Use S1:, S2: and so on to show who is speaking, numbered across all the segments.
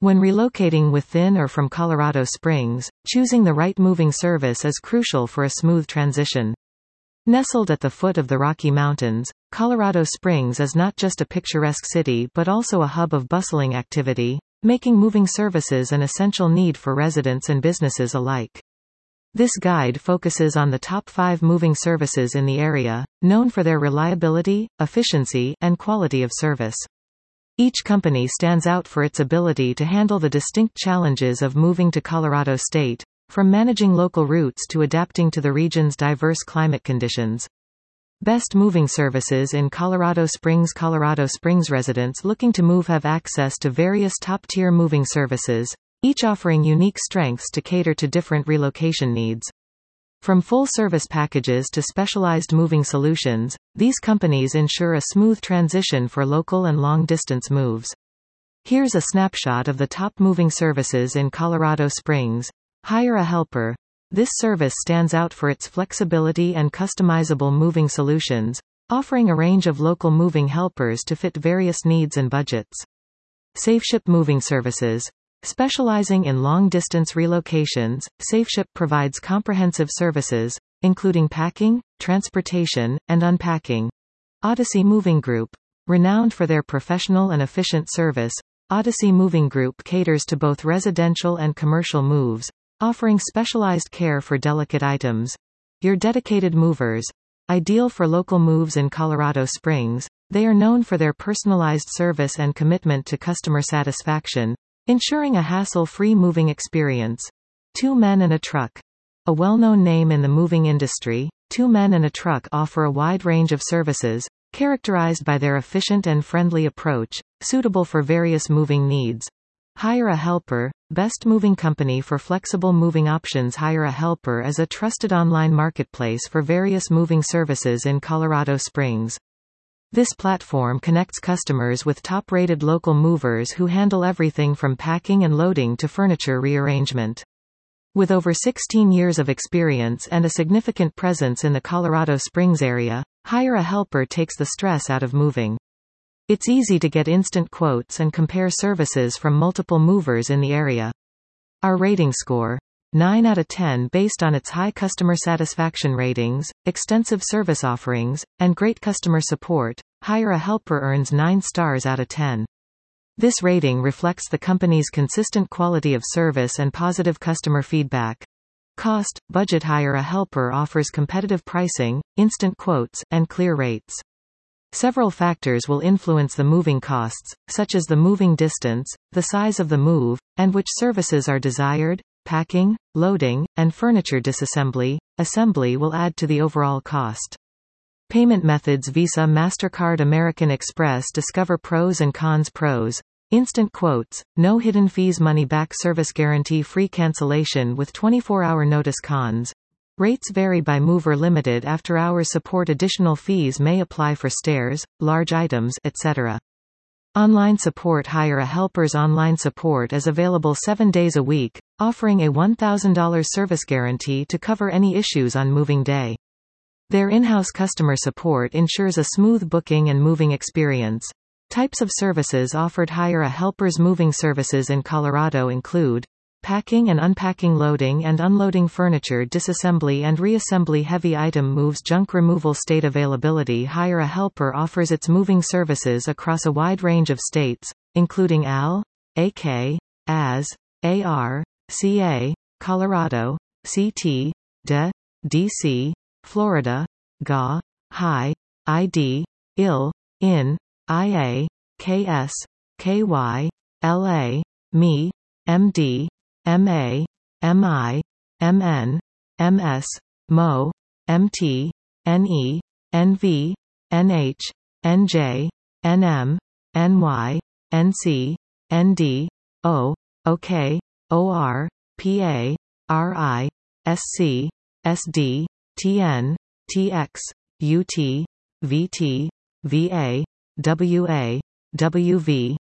S1: When relocating within or from Colorado Springs, choosing the right moving service is crucial for a smooth transition. Nestled at the foot of the Rocky Mountains, Colorado Springs is not just a picturesque city but also a hub of bustling activity, making moving services an essential need for residents and businesses alike. This guide focuses on the top 5 moving services in the area, known for their reliability, efficiency, and quality of service. Each company stands out for its ability to handle the distinct challenges of moving to Colorado State, from managing local routes to adapting to the region's diverse climate conditions. Best moving services in Colorado Springs. Colorado Springs residents looking to move have access to various top-tier moving services, each offering unique strengths to cater to different relocation needs. From full-service packages to specialized moving solutions, these companies ensure a smooth transition for local and long-distance moves. Here's a snapshot of the top moving services in Colorado Springs. Hire a Helper. This service stands out for its flexibility and customizable moving solutions, offering a range of local moving helpers to fit various needs and budgets. SafeShip Moving Services. Specializing in long-distance relocations, SafeShip provides comprehensive services, including packing, transportation, and unpacking. Odyssey Moving Group. Renowned for their professional and efficient service, Odyssey Moving Group caters to both residential and commercial moves, offering specialized care for delicate items. Your dedicated movers. Ideal for local moves in Colorado Springs, they are known for their personalized service and commitment to customer satisfaction, ensuring a hassle-free moving experience. 2 Men and a Truck. A well-known name in the moving industry, 2 Men and a Truck offer a wide range of services, characterized by their efficient and friendly approach, suitable for various moving needs. Hire a Helper. Best moving company for flexible moving options. Hire a Helper is a trusted online marketplace for various moving services in Colorado Springs. This platform connects customers with top-rated local movers who handle everything from packing and loading to furniture rearrangement. With over 16 years of experience and a significant presence in the Colorado Springs area, Hire a Helper takes the stress out of moving. It's easy to get instant quotes and compare services from multiple movers in the area. Our rating score. 9 out of 10 based on its high customer satisfaction ratings, extensive service offerings, and great customer support. Hire a Helper earns 9 stars out of 10. This rating reflects the company's consistent quality of service and positive customer feedback. Cost, budget. Hire a Helper offers competitive pricing, instant quotes, and clear rates. Several factors will influence the moving costs, such as the moving distance, the size of the move, and which services are desired. Packing, loading, and furniture disassembly. Assembly will add to the overall cost. Payment methods. Visa, MasterCard, American Express. Discover pros and cons. Pros. Instant quotes, no hidden fees, money back service guarantee, free cancellation with 24-hour notice. Cons. Rates vary by mover, limited after-hours support, additional fees may apply for stairs, large items, etc. Online support. Hire a Helper's online support is available 7 days a week, offering a $1,000 service guarantee to cover any issues on moving day. Their in-house customer support ensures a smooth booking and moving experience. Types of services offered. Hire a Helper's moving services in Colorado include packing and unpacking, loading and unloading furniture, disassembly and reassembly, heavy item moves, junk removal. State availability. Hire a Helper offers its moving services across a wide range of states, including AL, AK, AS, AR, CA, Colorado, CT, DE, DC, Florida, GA, HI, ID, IL, IN, IA, KS, KY, LA, ME, MD, MA, MI, MN, MS, MO, MT, NE, NV, NH, NJ, NM, NY, NC, ND, O, OK, OR, PA, RI, SC, SD, TN, TX, UT, VT, VA, WA, WV,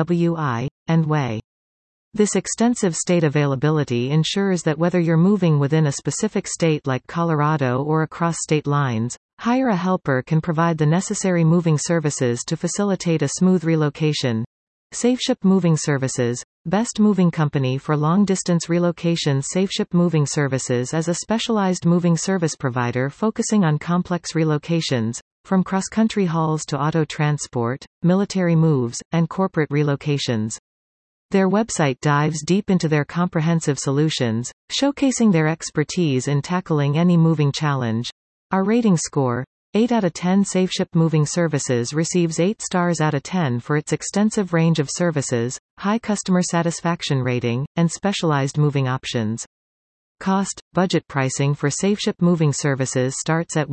S1: WI, and WA. This extensive state availability ensures that whether you're moving within a specific state like Colorado or across state lines, Hire a Helper can provide the necessary moving services to facilitate a smooth relocation. SafeShip Moving Services. Best moving company for long-distance relocations. SafeShip Moving Services is a specialized moving service provider focusing on complex relocations, from cross-country hauls to auto transport, military moves, and corporate relocations. Their website dives deep into their comprehensive solutions, showcasing their expertise in tackling any moving challenge. Our rating score: 8 out of 10. SafeShip Moving Services receives 8 stars out of 10 for its extensive range of services, high customer satisfaction rating, and specialized moving options. Cost, budget pricing for SafeShip Moving Services starts at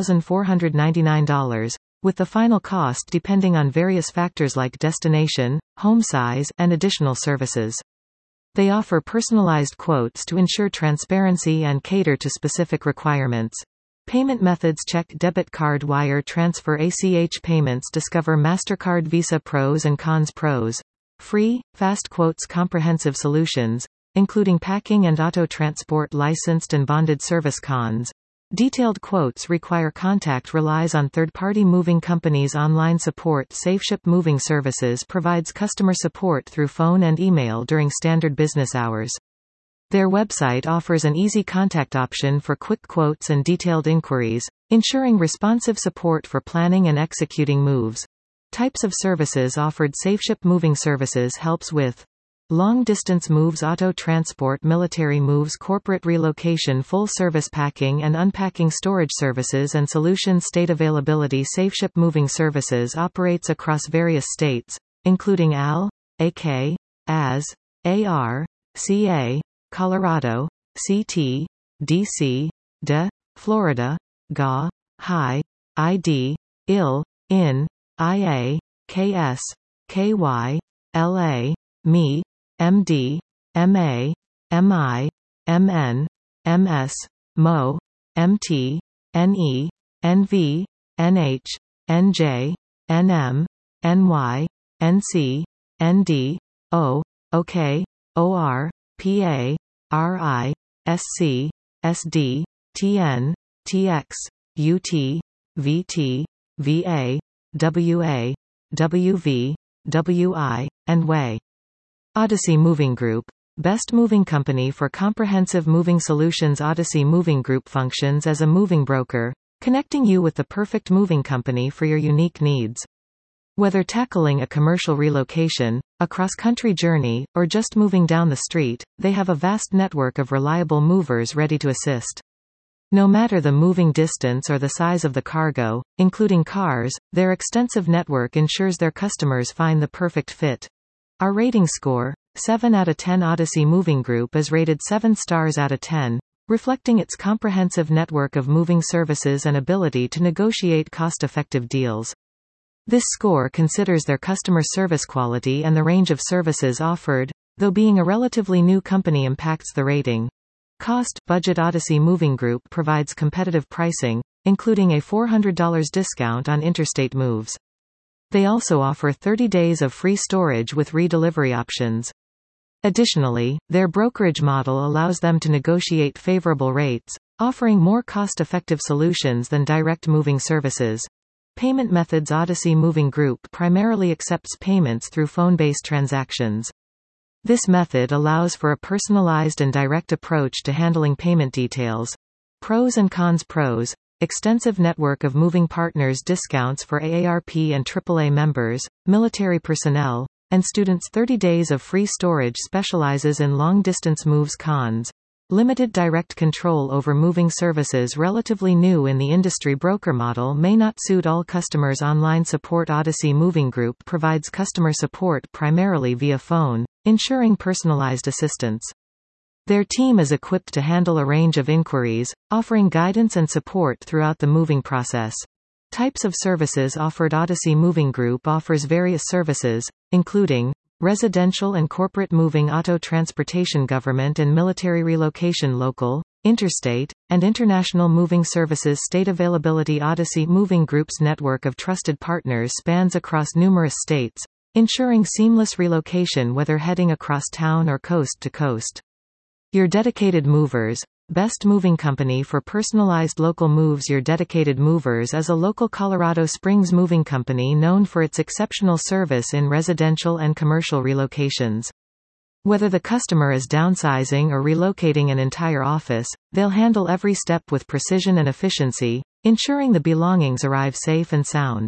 S1: $1,499, with the final cost depending on various factors like destination, home size, and additional services. They offer personalized quotes to ensure transparency and cater to specific requirements. Payment methods: check, debit card, wire transfer, ACH payments. Discover MasterCard, Visa. Pros and cons. Pros: free, fast quotes, comprehensive solutions, including packing and auto transport, licensed and bonded service. Cons: detailed quotes require contact, relies on third-party moving companies. Online support: SafeShip Moving Services provides customer support through phone and email during standard business hours. Their website offers an easy contact option for quick quotes and detailed inquiries, ensuring responsive support for planning and executing moves. Types of services offered: SafeShip Moving Services helps with long-distance moves, auto transport, military moves, corporate relocation, full-service packing and unpacking, storage services and solutions. State availability: SafeShip Moving Services operates across various states, including AL, AK, AS, AR, CA, Colorado, CT, DC, DE, Florida, GA, HI, ID, IL, IN, IA, KS, KY, LA, ME, MD, MA, MI, MN, MS, MO, MT, NE, NV, NH, NJ, NM, NY, NC, ND, O, OK, OR, PA, RI, SC, SD, TN, TX, UT, VT, VA, WA, WV, WI, and WAY. Odyssey Moving Group, best moving company for comprehensive moving solutions. Odyssey Moving Group functions as a moving broker, connecting you with the perfect moving company for your unique needs. Whether tackling a commercial relocation, a cross-country journey, or just moving down the street, they have a vast network of reliable movers ready to assist. No matter the moving distance or the size of the cargo, including cars, their extensive network ensures their customers find the perfect fit. Our rating score: 7 out of 10. Odyssey Moving Group is rated 7 stars out of 10, reflecting its comprehensive network of moving services and ability to negotiate cost-effective deals. This score considers their customer service quality and the range of services offered, though being a relatively new company impacts the rating. Cost, budget: Odyssey Moving Group provides competitive pricing, including a $400 discount on interstate moves. They also offer 30 days of free storage with redelivery options. Additionally, their brokerage model allows them to negotiate favorable rates, offering more cost-effective solutions than direct moving services. Payment methods: Odyssey Moving Group primarily accepts payments through phone-based transactions. This method allows for a personalized and direct approach to handling payment details. Pros and cons. Pros: extensive network of moving partners, discounts for AARP and AAA members, military personnel, and students. 30 days of free storage, specializes in long-distance moves. Cons: limited direct control over moving services, relatively new in the industry. Broker model may not suit all customers. Online support: Odyssey Moving Group provides customer support primarily via phone, ensuring personalized assistance. Their team is equipped to handle a range of inquiries, offering guidance and support throughout the moving process. Types of services offered: Odyssey Moving Group offers various services, including residential and corporate moving, auto transportation, government and military relocation, local, interstate, and international moving services. State availability: Odyssey Moving Group's network of trusted partners spans across numerous states, ensuring seamless relocation whether heading across town or coast to coast. Your Dedicated Movers, best moving company for personalized local moves. Your Dedicated Movers is a local Colorado Springs moving company known for its exceptional service in residential and commercial relocations. Whether the customer is downsizing or relocating an entire office, they'll handle every step with precision and efficiency, ensuring the belongings arrive safe and sound.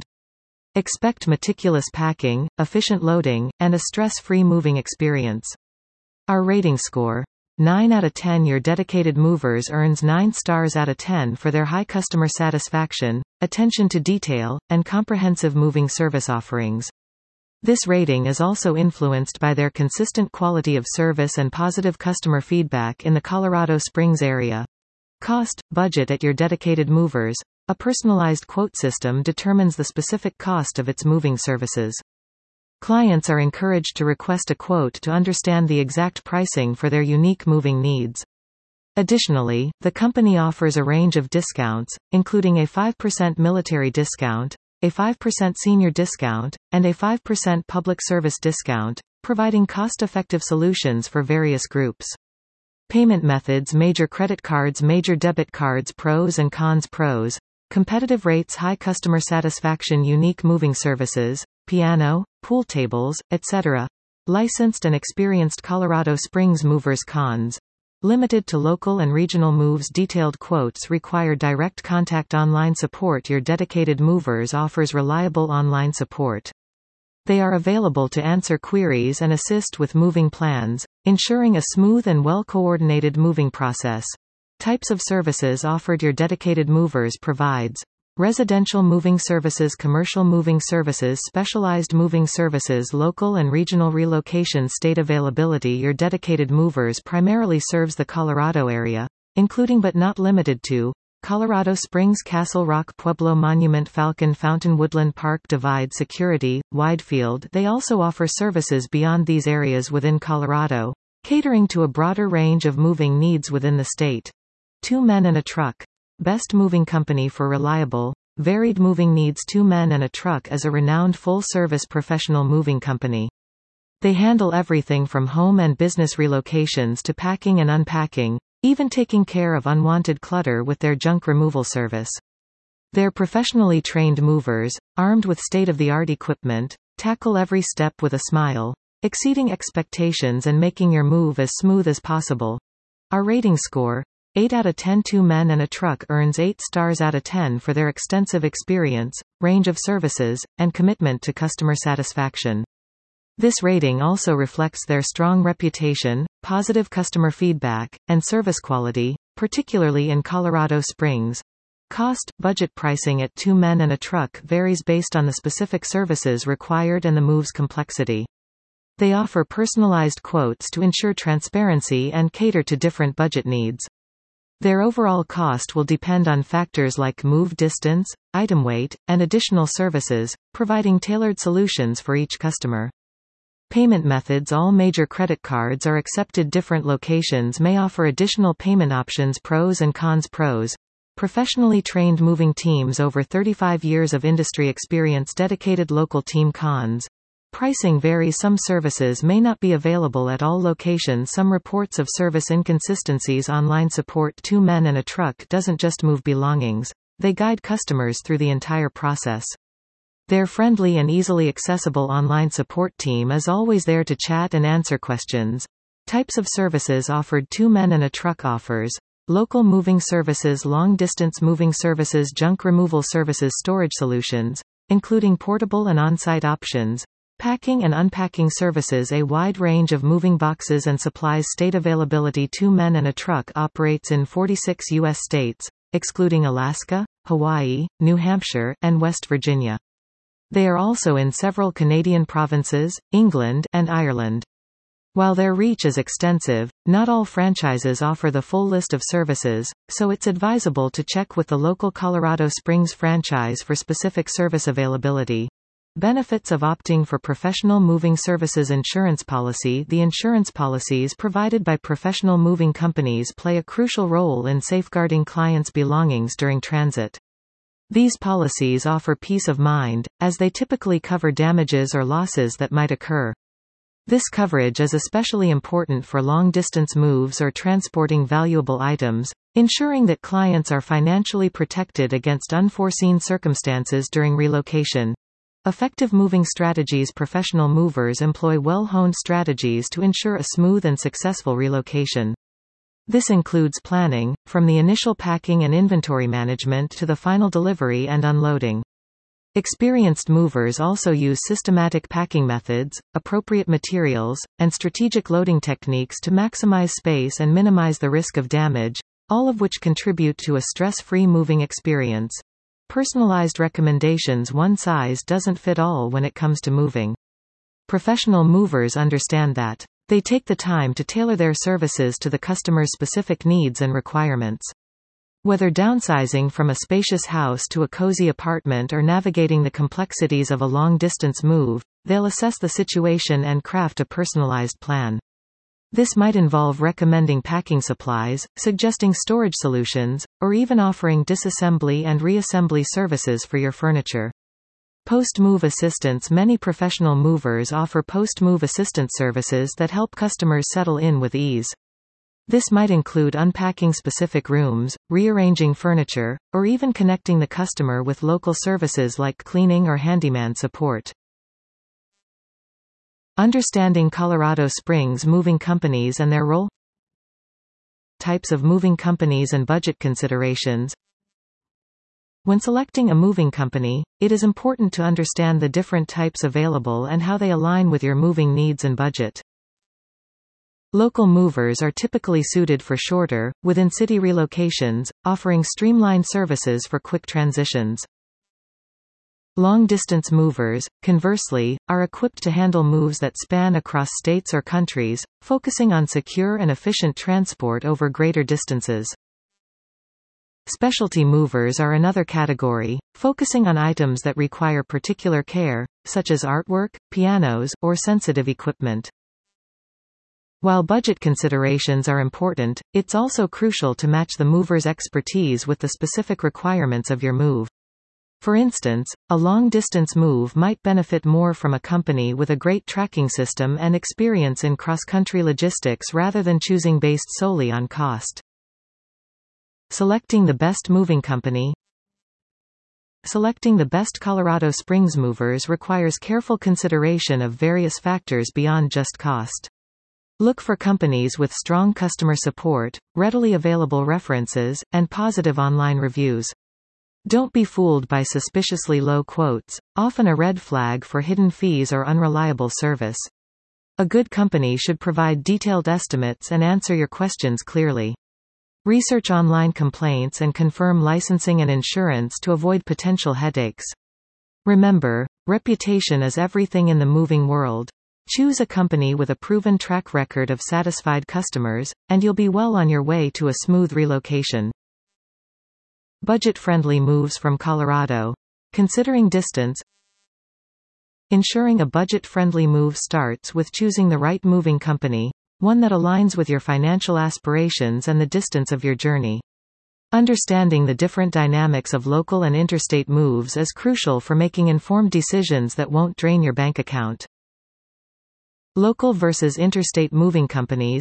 S1: Expect meticulous packing, efficient loading, and a stress-free moving experience. Our rating score: 9 out of 10. Your Dedicated Movers earns 9 stars out of 10 for their high customer satisfaction, attention to detail, and comprehensive moving service offerings. This rating is also influenced by their consistent quality of service and positive customer feedback in the Colorado Springs area. Cost, budget at Your Dedicated Movers. A personalized quote system determines the specific cost of its moving services. Clients are encouraged to request a quote to understand the exact pricing for their unique moving needs. Additionally, the company offers a range of discounts, including a 5% military discount, a 5% senior discount, and a 5% public service discount, providing cost-effective solutions for various groups. Payment methods: major credit cards, major debit cards. Pros and cons. Pros: competitive rates, high customer satisfaction, unique moving services, piano, pool tables, etc. Licensed and experienced Colorado Springs movers. Cons: limited to local and regional moves. Detailed quotes require direct contact. Online support: Your Dedicated Movers offers reliable online support. They are available to answer queries and assist with moving plans, ensuring a smooth and well-coordinated moving process. Types of services offered: Your Dedicated Movers provides residential moving services, commercial moving services, specialized moving services, local and regional relocation. State availability: Your Dedicated Movers primarily serves the Colorado area, including but not limited to Colorado Springs, Castle Rock, Pueblo, Monument, Falcon, Fountain, Woodland Park, Divide, Security, Widefield. They also offer services beyond these areas within Colorado, catering to a broader range of moving needs within the state. 2 Men and a Truck. Best moving company for reliable, varied moving needs. 2 Men and a Truck is a renowned full-service professional moving company. They handle everything from home and business relocations to packing and unpacking, even taking care of unwanted clutter with their junk removal service. Their professionally trained movers, armed with state-of-the-art equipment, tackle every step with a smile, exceeding expectations and making your move as smooth as possible. Our rating score: 8 out of 10. 2 Men and a Truck earns 8 stars out of 10 for their extensive experience, range of services, and commitment to customer satisfaction. This rating also reflects their strong reputation, positive customer feedback, and service quality, particularly in Colorado Springs. Cost, budget. Pricing at 2 Men and a Truck varies based on the specific services required and the move's complexity. They offer personalized quotes to ensure transparency and cater to different budget needs. Their overall cost will depend on factors like move distance, item weight, and additional services, providing tailored solutions for each customer. Payment methods: all major credit cards are accepted. Different locations may offer additional payment options. Pros and cons. Pros: professionally trained moving teams, over 35 years of industry experience. Dedicated local team. Cons: pricing varies. Some services may not be available at all locations. Some reports of service inconsistencies. Online support: 2 Men and a Truck doesn't just move belongings, they guide customers through the entire process. Their friendly and easily accessible online support team is always there to chat and answer questions. Types of services offered: 2 Men and a Truck offers local moving services, long-distance moving services, junk removal services, storage solutions, including portable and on-site options, packing and unpacking services, a wide range of moving boxes and supplies. State availability: 2 Men and a Truck operates in 46 U.S. states, excluding Alaska, Hawaii, New Hampshire, and West Virginia. They are also in several Canadian provinces, England, and Ireland. While their reach is extensive, not all franchises offer the full list of services, so it's advisable to check with the local Colorado Springs franchise for specific service availability. Benefits of opting for professional moving services: insurance policy. The insurance policies provided by professional moving companies play a crucial role in safeguarding clients' belongings during transit. These policies offer peace of mind, as they typically cover damages or losses that might occur. This coverage is especially important for long-distance moves or transporting valuable items, ensuring that clients are financially protected against unforeseen circumstances during relocation. Effective moving strategies. Professional movers employ well-honed strategies to ensure a smooth and successful relocation. This includes planning, from the initial packing and inventory management to the final delivery and unloading. Experienced movers also use systematic packing methods, appropriate materials, and strategic loading techniques to maximize space and minimize the risk of damage, all of which contribute to a stress-free moving experience. Personalized recommendations. One size doesn't fit all when it comes to moving. Professional movers understand that. They take the time to tailor their services to the customer's specific needs and requirements. Whether downsizing from a spacious house to a cozy apartment or navigating the complexities of a long-distance move, they'll assess the situation and craft a personalized plan. This might involve recommending packing supplies, suggesting storage solutions, or even offering disassembly and reassembly services for your furniture. Post-move assistance. Many professional movers offer post-move assistance services that help customers settle in with ease. This might include unpacking specific rooms, rearranging furniture, or even connecting the customer with local services like cleaning or handyman support. Understanding Colorado Springs moving companies and their role. Types of moving companies and budget considerations. When selecting a moving company, it is important to understand the different types available and how they align with your moving needs and budget. Local movers are typically suited for shorter, within-city relocations, offering streamlined services for quick transitions. Long-distance movers, conversely, are equipped to handle moves that span across states or countries, focusing on secure and efficient transport over greater distances. Specialty movers are another category, focusing on items that require particular care, such as artwork, pianos, or sensitive equipment. While budget considerations are important, it's also crucial to match the mover's expertise with the specific requirements of your move. For instance, a long-distance move might benefit more from a company with a great tracking system and experience in cross-country logistics rather than choosing based solely on cost. Selecting the best moving company. Selecting the best Colorado Springs movers requires careful consideration of various factors beyond just cost. Look for companies with strong customer support, readily available references, and positive online reviews. Don't be fooled by suspiciously low quotes, often a red flag for hidden fees or unreliable service. A good company should provide detailed estimates and answer your questions clearly. Research online complaints and confirm licensing and insurance to avoid potential headaches. Remember, reputation is everything in the moving world. Choose a company with a proven track record of satisfied customers, and you'll be well on your way to a smooth relocation. Budget-friendly moves from Colorado. Considering distance. Ensuring a budget-friendly move starts with choosing the right moving company, one that aligns with your financial aspirations and the distance of your journey. Understanding the different dynamics of local and interstate moves is crucial for making informed decisions that won't drain your bank account. Local versus interstate moving companies.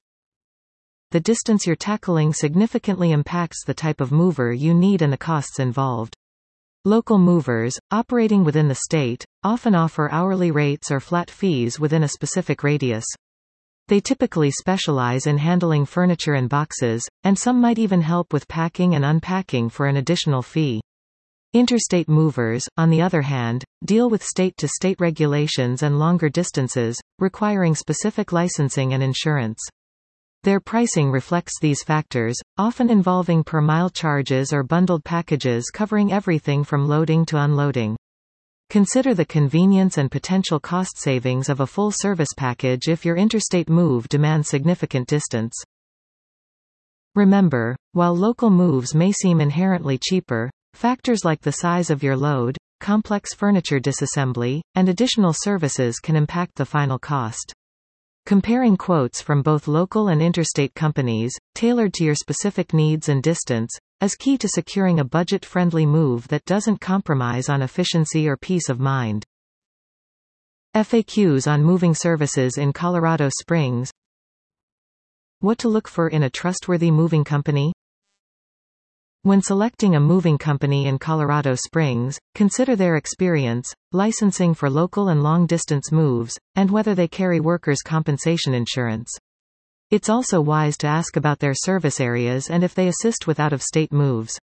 S1: The distance you're tackling significantly impacts the type of mover you need and the costs involved. Local movers, operating within the state, often offer hourly rates or flat fees within a specific radius. They typically specialize in handling furniture and boxes, and some might even help with packing and unpacking for an additional fee. Interstate movers, on the other hand, deal with state-to-state regulations and longer distances, requiring specific licensing and insurance. Their pricing reflects these factors, often involving per-mile charges or bundled packages covering everything from loading to unloading. Consider the convenience and potential cost savings of a full-service package if your interstate move demands significant distance. Remember, while local moves may seem inherently cheaper, factors like the size of your load, complex furniture disassembly, and additional services can impact the final cost. Comparing quotes from both local and interstate companies, tailored to your specific needs and distance, is key to securing a budget-friendly move that doesn't compromise on efficiency or peace of mind. FAQs on moving services in Colorado Springs. What to look for in a trustworthy moving company? When selecting a moving company in Colorado Springs, consider their experience, licensing for local and long-distance moves, and whether they carry workers' compensation insurance. It's also wise to ask about their service areas and if they assist with out-of-state moves.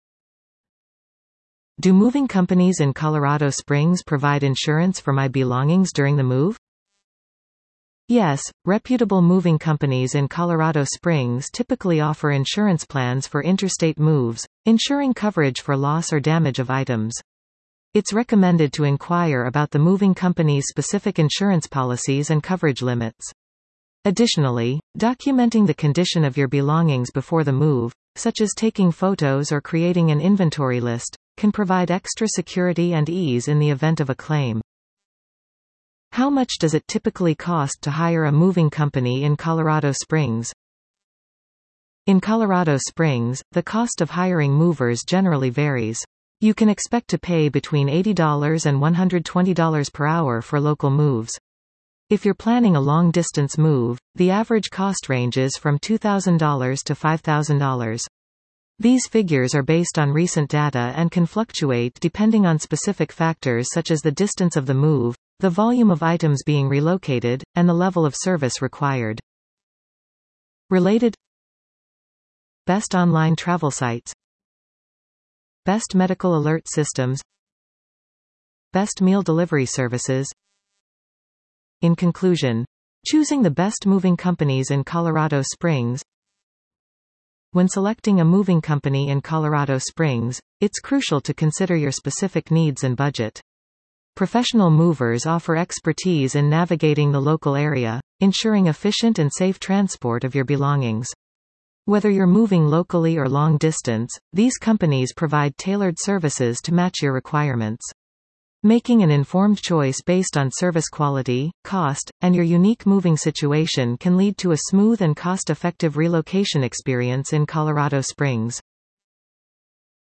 S1: Do moving companies in Colorado Springs provide insurance for my belongings during the move? Yes, reputable moving companies in Colorado Springs typically offer insurance plans for interstate moves, ensuring coverage for loss or damage of items. It's recommended to inquire about the moving company's specific insurance policies and coverage limits. Additionally, documenting the condition of your belongings before the move, such as taking photos or creating an inventory list, can provide extra security and ease in the event of a claim. How much does it typically cost to hire a moving company in Colorado Springs? In Colorado Springs, the cost of hiring movers generally varies. You can expect to pay between $80 and $120 per hour for local moves. If you're planning a long-distance move, the average cost ranges from $2,000 to $5,000. These figures are based on recent data and can fluctuate depending on specific factors such as the distance of the move, the volume of items being relocated, and the level of service required. Related: Best online travel sites, Best medical alert systems, Best meal delivery services. In conclusion, choosing the best moving companies in Colorado Springs. When selecting a moving company in Colorado Springs, it's crucial to consider your specific needs and budget. Professional movers offer expertise in navigating the local area, ensuring efficient and safe transport of your belongings. Whether you're moving locally or long distance, these companies provide tailored services to match your requirements. Making an informed choice based on service quality, cost, and your unique moving situation can lead to a smooth and cost-effective relocation experience in Colorado Springs.